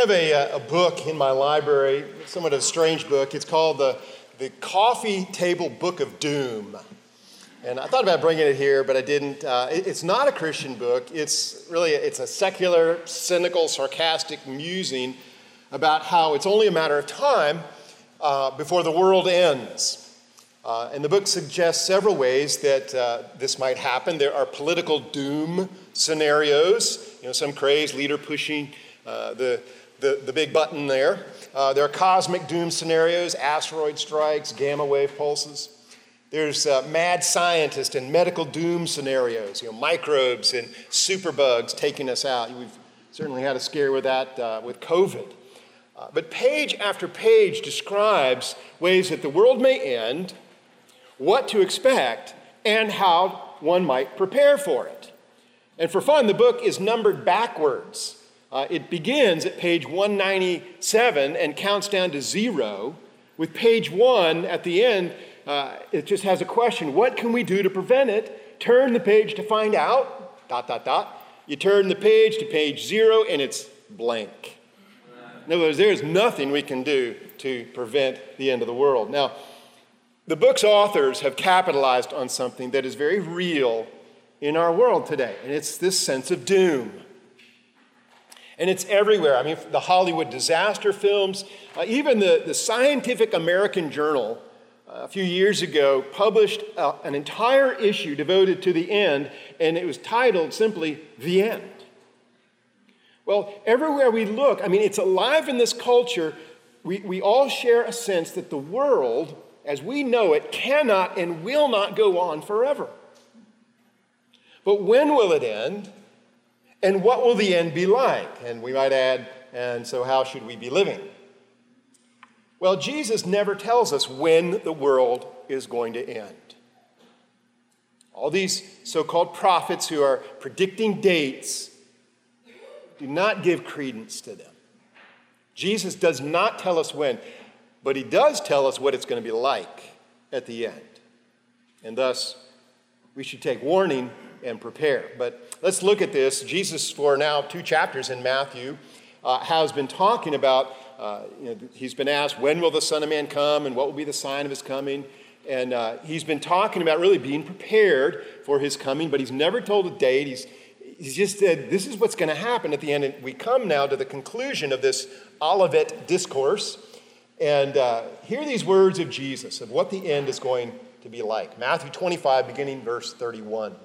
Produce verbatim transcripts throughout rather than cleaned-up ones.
have a, a book in my library, somewhat of a strange book. It's called the, the Coffee Table Book of Doom. And I thought about bringing it here, but I didn't. Uh, it, it's not a Christian book. It's really, it's a secular, cynical, sarcastic musing about how it's only a matter of time uh, before the world ends. Uh, and the book suggests several ways that uh, this might happen. There are political doom scenarios, you know, some crazed leader pushing uh, the, the, the big button there. Uh, there are cosmic doom scenarios, asteroid strikes, gamma wave pulses. There's uh, mad scientist and medical doom scenarios, you know, microbes and superbugs taking us out. We've certainly had a scare with that uh, with COVID. Uh, but page after page describes ways that the world may end, what to expect, and how one might prepare for it. And for fun, the book is numbered backwards. Uh, it begins at page one ninety-seven and counts down to zero, with page one at the end. Uh, it just has a question. What can we do to prevent it? Turn the page to find out, dot, dot, dot. You turn the page to page zero, and it's blank. In other words, there's nothing we can do to prevent the end of the world. Now, the book's authors have capitalized on something that is very real in our world today, and it's this sense of doom. And it's everywhere. I mean, the Hollywood disaster films, uh, even the, the Scientific American Journal uh, a few years ago published uh, an entire issue devoted to the end, and it was titled simply, "The End." Well, everywhere we look, I mean, it's alive in this culture. We, we all share a sense that the world, as we know it, cannot and will not go on forever. But when will it end? And what will the end be like? And we might add, and so how should we be living? Well, Jesus never tells us when the world is going to end. All these so-called prophets who are predicting dates, do not give credence to them. Jesus does not tell us when, but he does tell us what it's going to be like at the end. And thus, we should take warning and prepare. But let's look at this. Jesus, for now two chapters in Matthew, uh, has been talking about, uh, you know, he's been asked, when will the Son of Man come and what will be the sign of his coming? And uh, he's been talking about really being prepared for his coming, but he's never told a date. He's, he's just said, this is what's going to happen at the end. And we come now to the conclusion of this Olivet discourse. And uh, hear these words of Jesus, of what the end is going to be like. Matthew twenty-five, beginning verse thirty-one.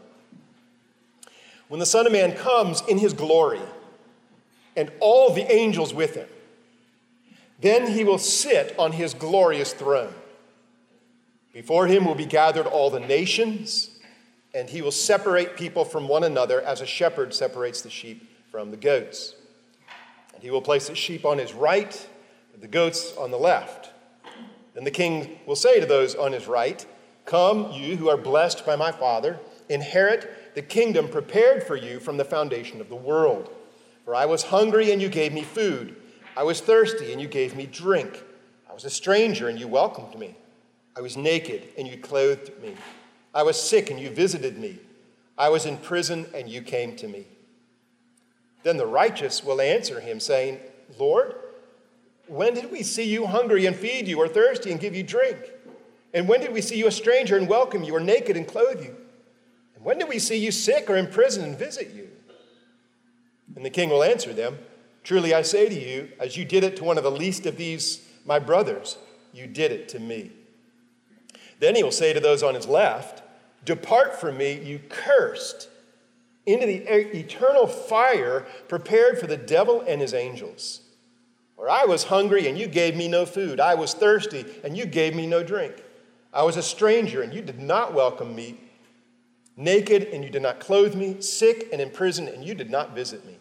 When the Son of Man comes in his glory, and all the angels with him, then he will sit on his glorious throne. Before him will be gathered all the nations, and he will separate people from one another as a shepherd separates the sheep from the goats. And he will place the sheep on his right, and the goats on the left. Then the king will say to those on his right, "Come, you who are blessed by my Father, inherit the kingdom prepared for you from the foundation of the world. For I was hungry, and you gave me food. I was thirsty, and you gave me drink. I was a stranger, and you welcomed me. I was naked, and you clothed me. I was sick, and you visited me. I was in prison, and you came to me." Then the righteous will answer him, saying, "Lord, when did we see you hungry and feed you, or thirsty and give you drink? And when did we see you a stranger and welcome you, or naked and clothe you? And when did we see you sick or in prison and visit you?" And the king will answer them, "Truly I say to you, as you did it to one of the least of these, my brothers, you did it to me." Then he will say to those on his left, "Depart from me, you cursed, into the eternal fire prepared for the devil and his angels. For I was hungry, and you gave me no food. I was thirsty, and you gave me no drink. I was a stranger, and you did not welcome me. Naked, and you did not clothe me. Sick and in prison, and you did not visit me."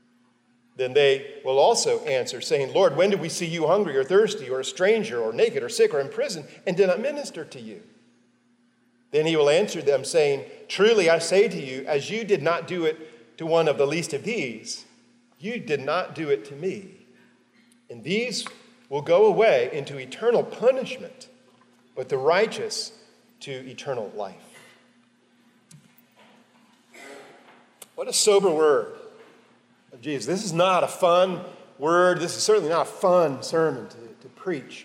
Then they will also answer, saying, "Lord, when did we see you hungry or thirsty or a stranger or naked or sick or in prison and did not minister to you?" Then he will answer them, saying, "Truly I say to you, as you did not do it to one of the least of these, you did not do it to me. And these will go away into eternal punishment, but the righteous to eternal life." What a sober word of Jesus. This is not a fun word. This is certainly not a fun sermon to, to preach.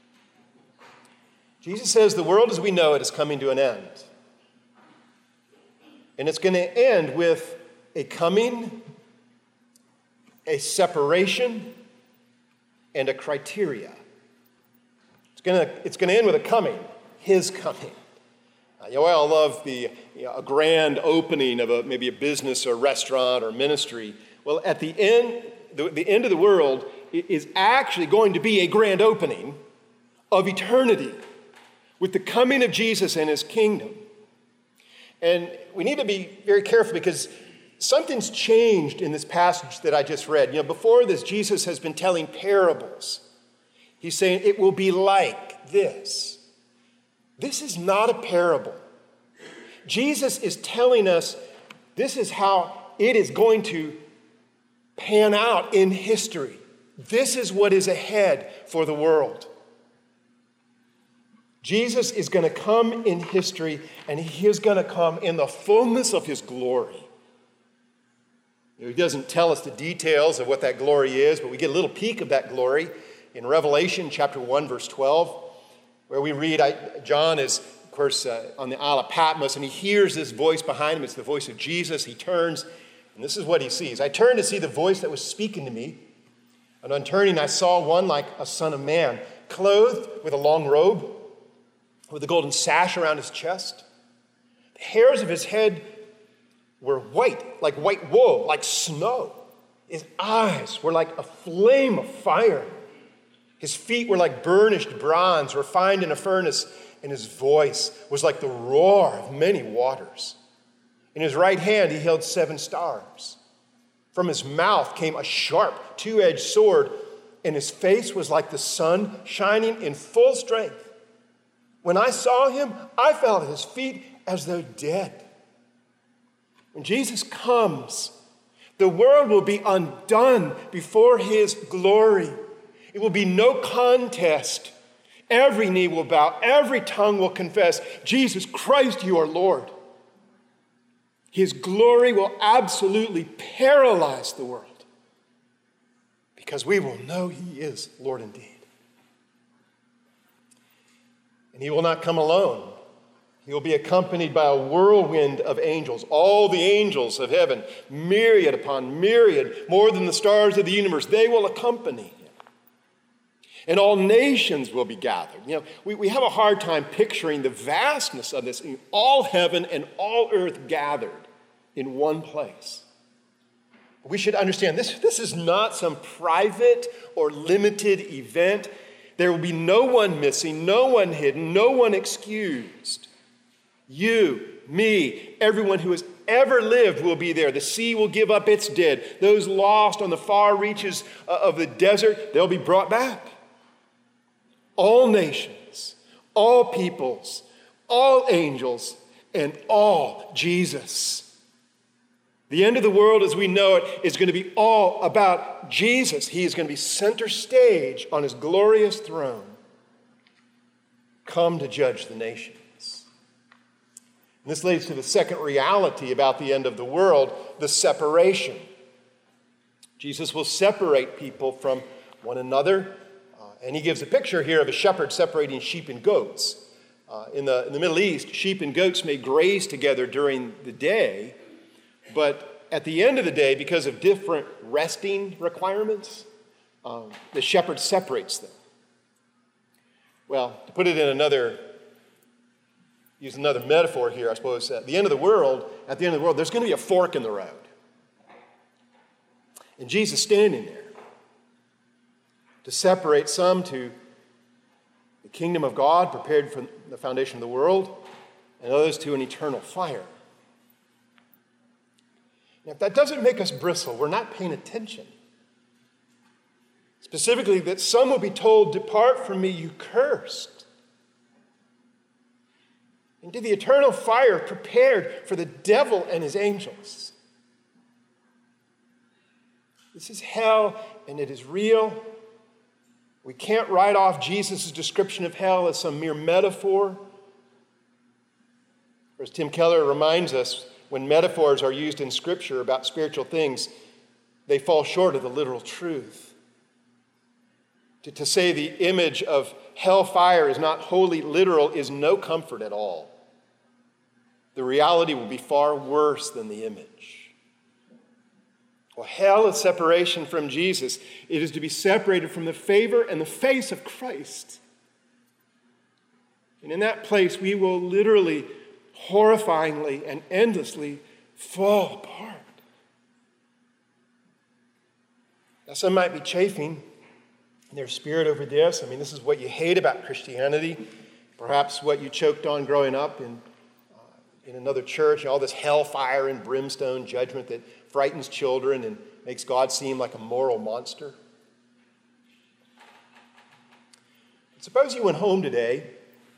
Jesus says the world as we know it is coming to an end. And it's going to end with a coming, a separation, and a criteria. It's going to, it's going to end with a coming, his coming. Uh, you know, I love the you know, a grand opening of a, maybe a business or restaurant or ministry. Well, at the end, the, the end of the world is actually going to be a grand opening of eternity with the coming of Jesus and his kingdom. And we need to be very careful because something's changed in this passage that I just read. You know, before this, Jesus has been telling parables. He's saying it will be like this. This is not a parable. Jesus is telling us this is how it is going to pan out in history. This is what is ahead for the world. Jesus is going to come in history, and he is going to come in the fullness of his glory. You know, he doesn't tell us the details of what that glory is, but we get a little peek of that glory in Revelation chapter one, verse twelve, where we read, I, John is, of course, uh, on the Isle of Patmos, and he hears this voice behind him. It's the voice of Jesus. He turns, and this is what he sees. I turned to see the voice that was speaking to me, and on turning, I saw one like a son of man, clothed with a long robe, with a golden sash around his chest. The hairs of his head were white, like white wool, like snow. His eyes were like a flame of fire. His feet were like burnished bronze, refined in a furnace, and his voice was like the roar of many waters. In his right hand he held seven stars. From his mouth came a sharp, two-edged sword, and his face was like the sun shining in full strength. When I saw him, I fell at his feet as though dead. When Jesus comes, the world will be undone before his glory. It will be no contest. Every knee will bow, every tongue will confess, Jesus Christ, you are Lord. His glory will absolutely paralyze the world because we will know he is Lord indeed. And he will not come alone. He will be accompanied by a whirlwind of angels, all the angels of heaven, myriad upon myriad, more than the stars of the universe. They will accompany him. And all nations will be gathered. You know, we, we have a hard time picturing the vastness of this. All heaven and all earth gathered in one place. We should understand this, this is not some private or limited event. There will be no one missing, no one hidden, no one excused. You, me, everyone who has ever lived will be there. The sea will give up its dead. Those lost on the far reaches of the desert, they'll be brought back. All nations, all peoples, all angels, and all Jesus. The end of the world as we know it is going to be all about Jesus. He is going to be center stage on his glorious throne, come to judge the nations. And this leads to the second reality about the end of the world, the separation. Jesus will separate people from one another, uh, and he gives a picture here of a shepherd separating sheep and goats. Uh, in, the, in the Middle East, sheep and goats may graze together during the day, but at the end of the day, because of different resting requirements, um, the shepherd separates them. Well, to put it in another, use another metaphor here, I suppose, at the end of the world, at the end of the world, there's going to be a fork in the road. And Jesus standing there to separate some to the kingdom of God prepared from the foundation of the world, and others to an eternal fire. Now, if that doesn't make us bristle, we're not paying attention. Specifically, that some will be told, "Depart from me, you cursed," into the eternal fire prepared for the devil and his angels. This is hell, and it is real. We can't write off Jesus' description of hell as some mere metaphor. As Tim Keller reminds us, when metaphors are used in Scripture about spiritual things, they fall short of the literal truth. To, to say the image of hellfire is not wholly literal is no comfort at all. The reality will be far worse than the image. Well, hell is separation from Jesus. It is to be separated from the favor and the face of Christ. And in that place, we will literally, horrifyingly, and endlessly fall apart. Now, some might be chafing in their spirit over this. I mean, this is what you hate about Christianity. Perhaps what you choked on growing up in, uh, in another church, all this hellfire and brimstone judgment that frightens children and makes God seem like a moral monster. Suppose you went home today,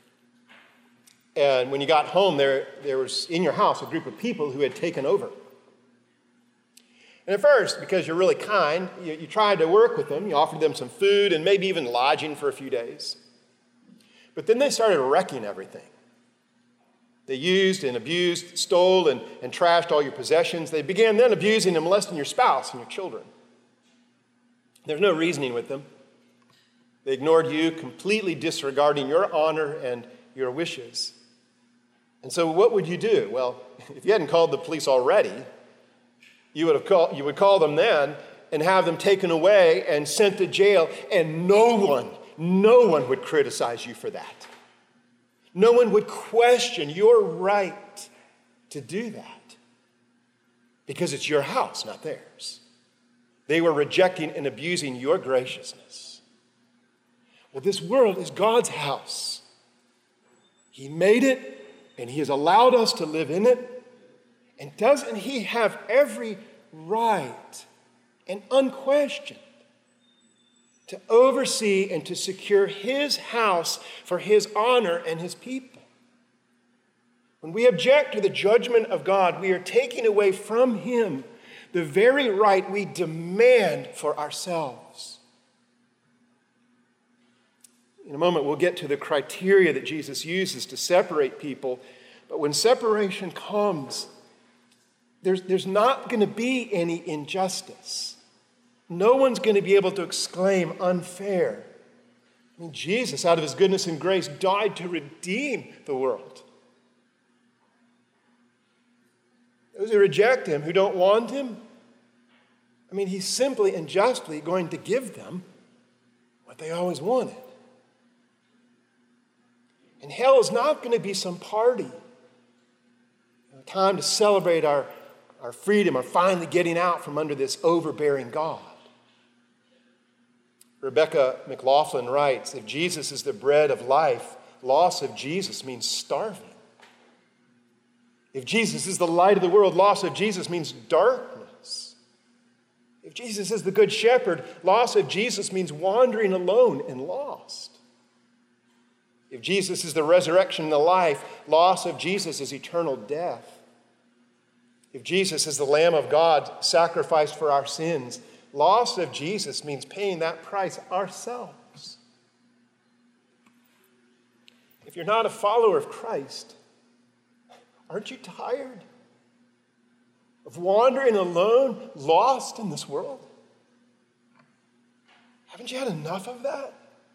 and when you got home, there, there was in your house a group of people who had taken over. And at first, because you're really kind, you, you tried to work with them. You offered them some food and maybe even lodging for a few days. But then they started wrecking everything. They used and abused, stole and, and trashed all your possessions. They began then abusing and molesting your spouse and your children. There's no reasoning with them. They ignored you, completely disregarding your honor and your wishes. And so what would you do? Well, if you hadn't called the police already, you would have called, you would call them then and have them taken away and sent to jail, and no one, no one would criticize you for that. No one would question your right to do that because it's your house, not theirs. They were rejecting and abusing your graciousness. Well, this world is God's house. He made it, and He has allowed us to live in it. And doesn't He have every right and unquestioned to oversee and to secure His house for His honor and His people? When we object to the judgment of God, we are taking away from Him the very right we demand for ourselves. In a moment, we'll get to the criteria that Jesus uses to separate people. But when separation comes, there's, there's not going to be any injustice. No one's going to be able to exclaim unfair. I mean, Jesus, out of His goodness and grace, died to redeem the world. Those who reject Him, who don't want Him, I mean, He's simply and justly going to give them what they always wanted. And hell is not going to be some party, a time to celebrate our, our freedom, or finally getting out from under this overbearing God. Rebecca McLaughlin writes, if Jesus is the bread of life, loss of Jesus means starving. If Jesus is the light of the world, loss of Jesus means darkness. If Jesus is the good shepherd, loss of Jesus means wandering alone and lost. If Jesus is the resurrection and the life, loss of Jesus is eternal death. If Jesus is the Lamb of God sacrificed for our sins, loss of Jesus means paying that price ourselves. If you're not a follower of Christ, aren't you tired of wandering alone, lost in this world? Haven't you had enough of that?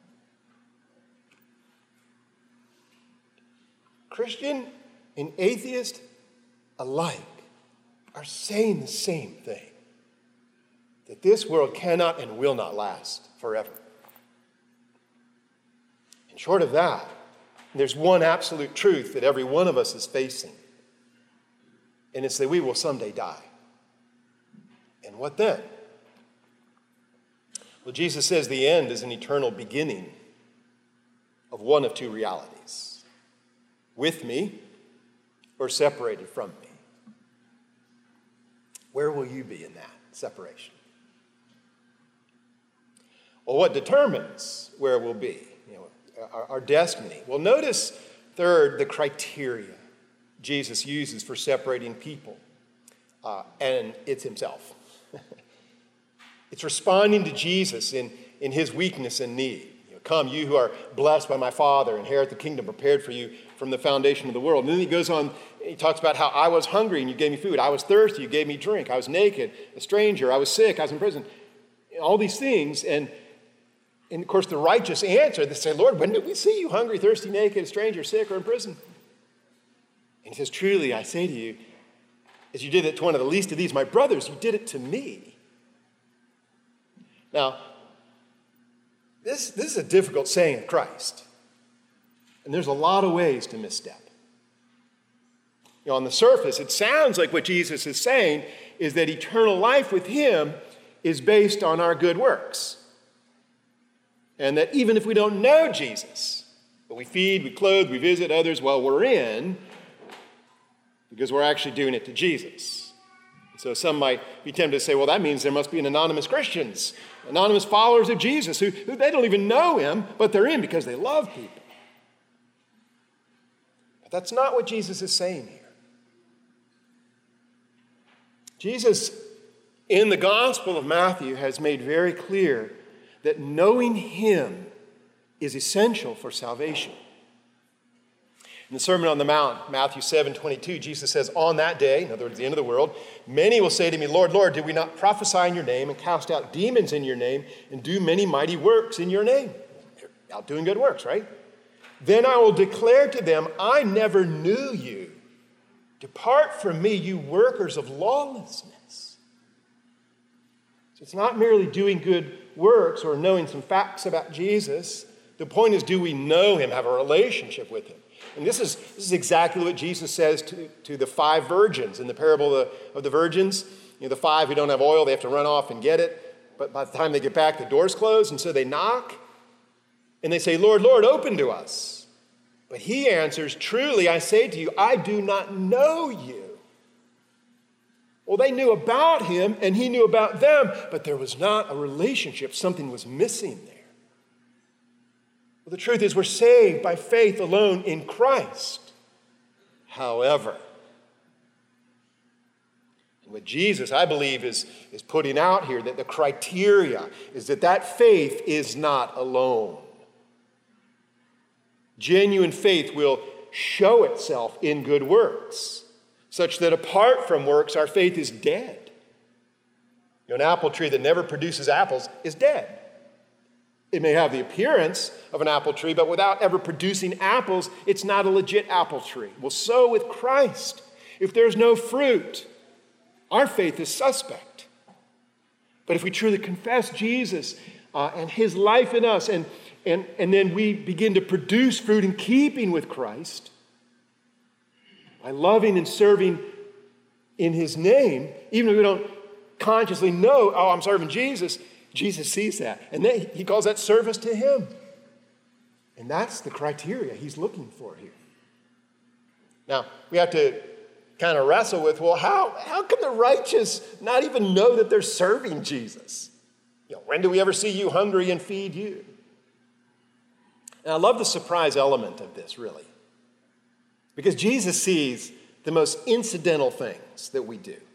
Christian and atheist alike are saying the same thing, that this world cannot and will not last forever. And short of that, there's one absolute truth that every one of us is facing, and it's that we will someday die. And what then? Well, Jesus says the end is an eternal beginning of one of two realities. With me or separated from me. Where will you be in that separation? Well, what determines where we'll be? You know, our, our destiny. Well, notice, third, the criteria Jesus uses for separating people. Uh, and it's Himself. It's responding to Jesus in, in His weakness and need. Come, you who are blessed by my Father, inherit the kingdom prepared for you from the foundation of the world. And then He goes on, He talks about how I was hungry and you gave me food. I was thirsty, you gave me drink. I was naked, a stranger, I was sick, I was in prison. All these things. And And of course, the righteous answer, they say, Lord, when did we see you hungry, thirsty, naked, a stranger, sick, or in prison? And he says, truly, I say to you, as you did it to one of the least of these, my brothers, you did it to me. Now, this, this is a difficult saying of Christ. And there's a lot of ways to misstep. You know, on the surface, it sounds like what Jesus is saying is that eternal life with him is based on our good works. And that even if we don't know Jesus, but we feed, we clothe, we visit others while we're in, because we're actually doing it to Jesus. So some might be tempted to say, well, that means there must be an anonymous Christians, anonymous followers of Jesus who, who they don't even know him, but they're in because they love people. But that's not what Jesus is saying here. Jesus, in the Gospel of Matthew, has made very clear that knowing him is essential for salvation. In the Sermon on the Mount, Matthew seven twenty-two, Jesus says, on that day, in other words, the end of the world, many will say to me, Lord, Lord, did we not prophesy in your name and cast out demons in your name and do many mighty works in your name? They're out doing good works, right? Then I will declare to them, I never knew you. Depart from me, you workers of lawlessness. So it's not merely doing good works or knowing some facts about Jesus. The point is, do we know him, have a relationship with him? And this is, this is exactly what Jesus says to, to the five virgins in the parable of the, of the virgins. You know, the five who don't have oil, they have to run off and get it. But by the time they get back, the door's closed, and so they knock. And they say, Lord, Lord, open to us. But he answers, truly, I say to you, I do not know you. Well, they knew about him, and he knew about them, but there was not a relationship. Something was missing there. Well, the truth is we're saved by faith alone in Christ. However, what Jesus, I believe, is, is putting out here, that the criteria is that that faith is not alone. Genuine faith will show itself in good works, such that apart from works, our faith is dead. You know, an apple tree that never produces apples is dead. It may have the appearance of an apple tree, but without ever producing apples, it's not a legit apple tree. Well, so with Christ. If there's no fruit, our faith is suspect. But if we truly confess Jesus uh, and his life in us, and, and, and then we begin to produce fruit in keeping with Christ, by loving and serving in his name, even if we don't consciously know, oh, I'm serving Jesus, Jesus sees that. And then he calls that service to him. And that's the criteria he's looking for here. Now, we have to kind of wrestle with, well, how, how can the righteous not even know that they're serving Jesus? You know, when do we ever see you hungry and feed you? And I love the surprise element of this, really. Because Jesus sees the most incidental things that we do.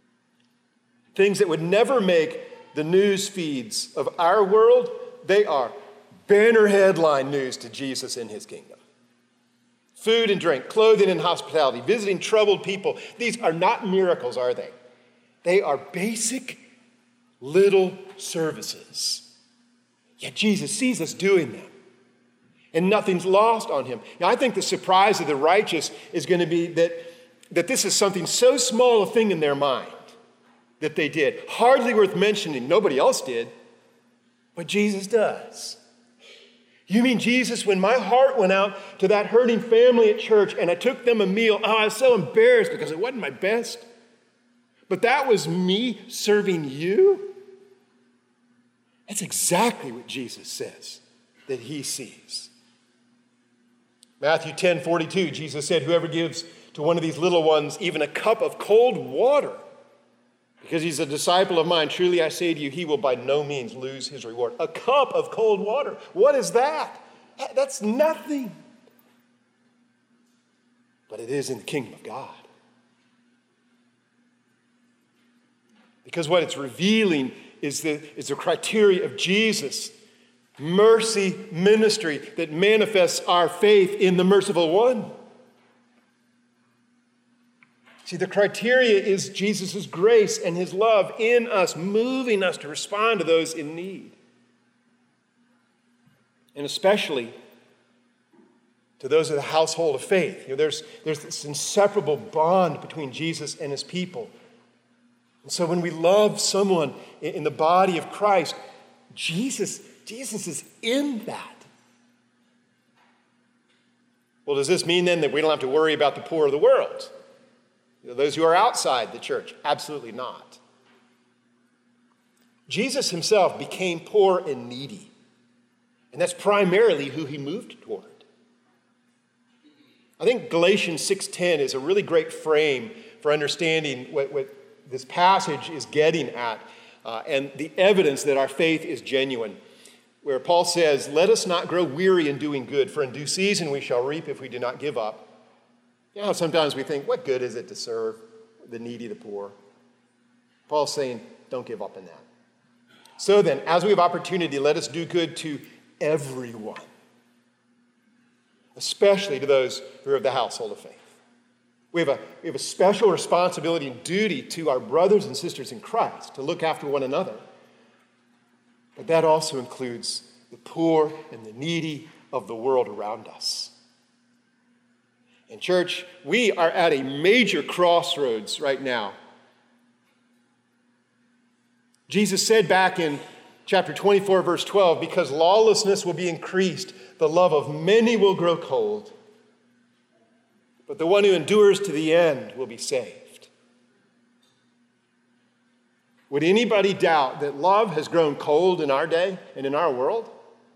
Things that would never make the news feeds of our world, they are banner headline news to Jesus in his kingdom. Food and drink, clothing and hospitality, visiting troubled people. These are not miracles, are they? They are basic little services. Yet Jesus sees us doing them. And nothing's lost on him. Now, I think the surprise of the righteous is going to be that, that this is something so small a thing in their mind that they did. Hardly worth mentioning. Nobody else did. But Jesus does. You mean, Jesus, when my heart went out to that hurting family at church and I took them a meal, oh, I was so embarrassed because it wasn't my best. But that was me serving you? That's exactly what Jesus says that he sees. Matthew ten forty-two, Jesus said, whoever gives to one of these little ones even a cup of cold water, because he's a disciple of mine, truly I say to you, he will by no means lose his reward. A cup of cold water. What is that? That's nothing. But it is in the kingdom of God. Because what it's revealing is the, is the criteria of Jesus' mercy ministry that manifests our faith in the merciful one. See, the criteria is Jesus' grace and his love in us, moving us to respond to those in need. and especially to those of the household of faith. You know, there's, there's this inseparable bond between Jesus and his people. And so when we love someone in, in the body of Christ, Jesus, Jesus is in that. Well, does this mean then that we don't have to worry about the poor of the world? You know, those who are outside the church? Absolutely not. Jesus himself became poor and needy. And that's primarily who he moved toward. I think Galatians six ten is a really great frame for understanding what, what this passage is getting at uh, and the evidence that our faith is genuine. Where Paul says, let us not grow weary in doing good, for in due season we shall reap if we do not give up. You know, sometimes we think, what good is it to serve the needy, the poor? Paul's saying, don't give up in that. So then, as we have opportunity, let us do good to everyone, especially to those who are of the household of faith. We have a, we have a special responsibility and duty to our brothers and sisters in Christ to look after one another. But that also includes the poor and the needy of the world around us. In church, we are at a major crossroads right now. Jesus said back in chapter twenty-four, verse twelve, because lawlessness will be increased, the love of many will grow cold. But the one who endures to the end will be saved. Would anybody doubt that love has grown cold in our day and in our world?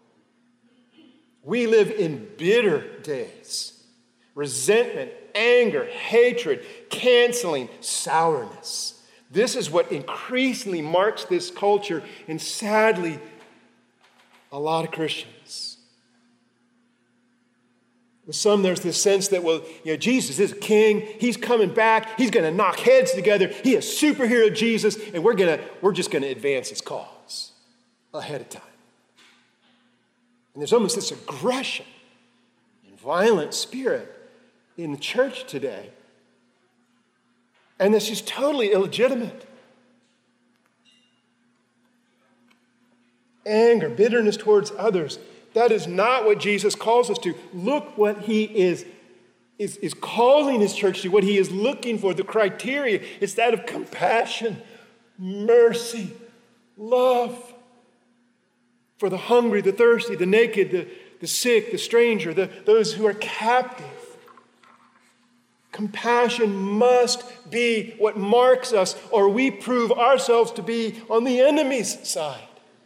We live in bitter days. Resentment, anger, hatred, canceling, sourness. This is what increasingly marks this culture, and sadly, a lot of Christians. With some, there's this sense that, well, you know, Jesus is a king. He's coming back. He's going to knock heads together. He is superhero Jesus, and we're going to, we're just going to advance his cause ahead of time. And there's almost this aggression and violent spirit in the church today. And this is totally illegitimate. Anger, bitterness towards others. That is not what Jesus calls us to. Look what he is, is, is calling his church to, what he is looking for. The criteria is that of compassion, mercy, love for the hungry, the thirsty, the naked, the, the sick, the stranger, the, those who are captive. Compassion must be what marks us, or we prove ourselves to be on the enemy's side.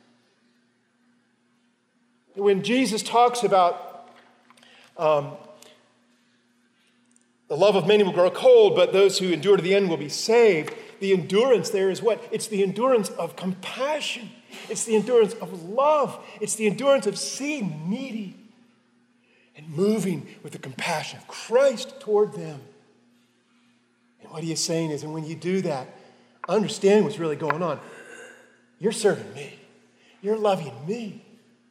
When Jesus talks about um, the love of many will grow cold, but those who endure to the end will be saved, the endurance there is what? It's the endurance of compassion. It's the endurance of love. It's the endurance of seeing needy and moving with the compassion of Christ toward them. And what he is saying is, and when you do that, understand what's really going on. You're serving me. You're loving me.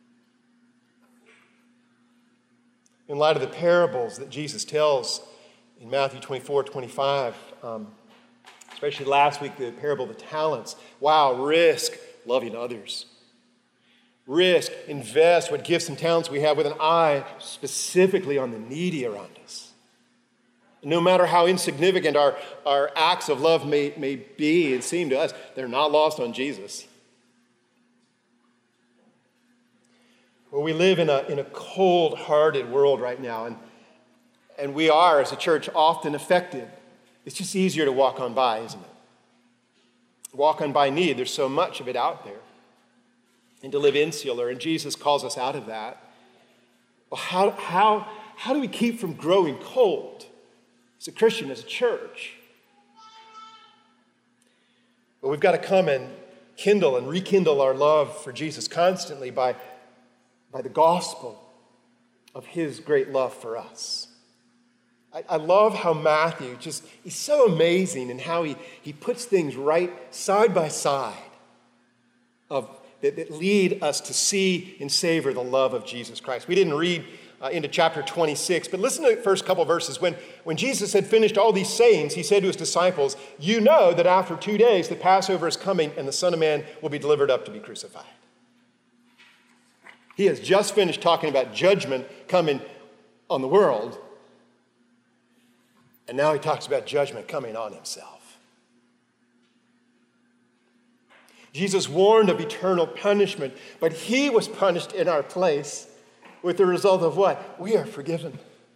In light of the parables that Jesus tells in Matthew twenty-four, twenty-five, um, especially last week, the parable of the talents. Wow, risk loving others. Risk, invest what gifts and talents we have with an eye specifically on the needy around us. No matter how insignificant our, our acts of love may, may be and seem to us, they're not lost on Jesus. Well, we live in a, in a cold-hearted world right now, and, and we are, as a church, often affected. It's just easier to walk on by, isn't it? Walk on by need. There's so much of it out there. And to live insular, and Jesus calls us out of that. Well, how, how, how do we keep from growing cold as a Christian, as a church? Well, we've got to come and kindle and rekindle our love for Jesus constantly by by the gospel of his great love for us. I, I love how Matthew just, he's so amazing in how he, he puts things right side by side of, that, that lead us to see and savor the love of Jesus Christ. We didn't read uh, into chapter twenty-six, but listen to the first couple verses. When, when Jesus had finished all these sayings, he said to his disciples, you know that after two days the Passover is coming and the Son of Man will be delivered up to be crucified. He has just finished talking about judgment coming on the world, and now he talks about judgment coming on himself. Jesus warned of eternal punishment, but he was punished in our place with the result of what? We are forgiven.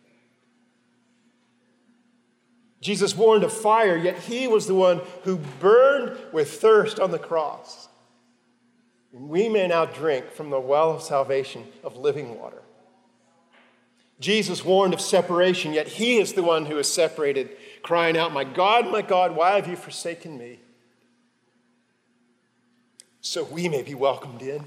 Jesus warned of fire, yet he was the one who burned with thirst on the cross. And we may now drink from the well of salvation of living water. Jesus warned of separation, yet he is the one who is separated, crying out, "My God, my God, why have you forsaken me?" So we may be welcomed in.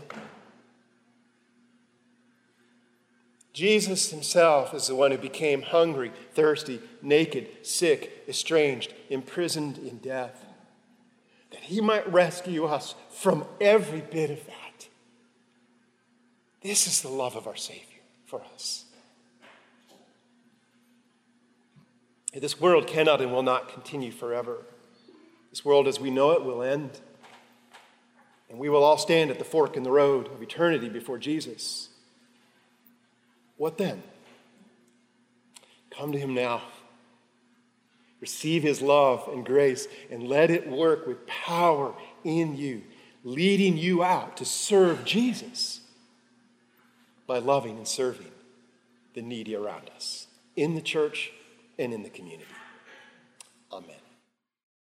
Jesus himself is the one who became hungry, thirsty, naked, sick, estranged, imprisoned in death, that he might rescue us from every bit of that. This is the love of our Savior for us. This world cannot and will not continue forever. This world as we know it will end. And we will all stand at the fork in the road of eternity before Jesus. What then? Come to him now. Receive his love and grace and let it work with power in you, leading you out to serve Jesus by loving and serving the needy around us in the church and in the community. Amen.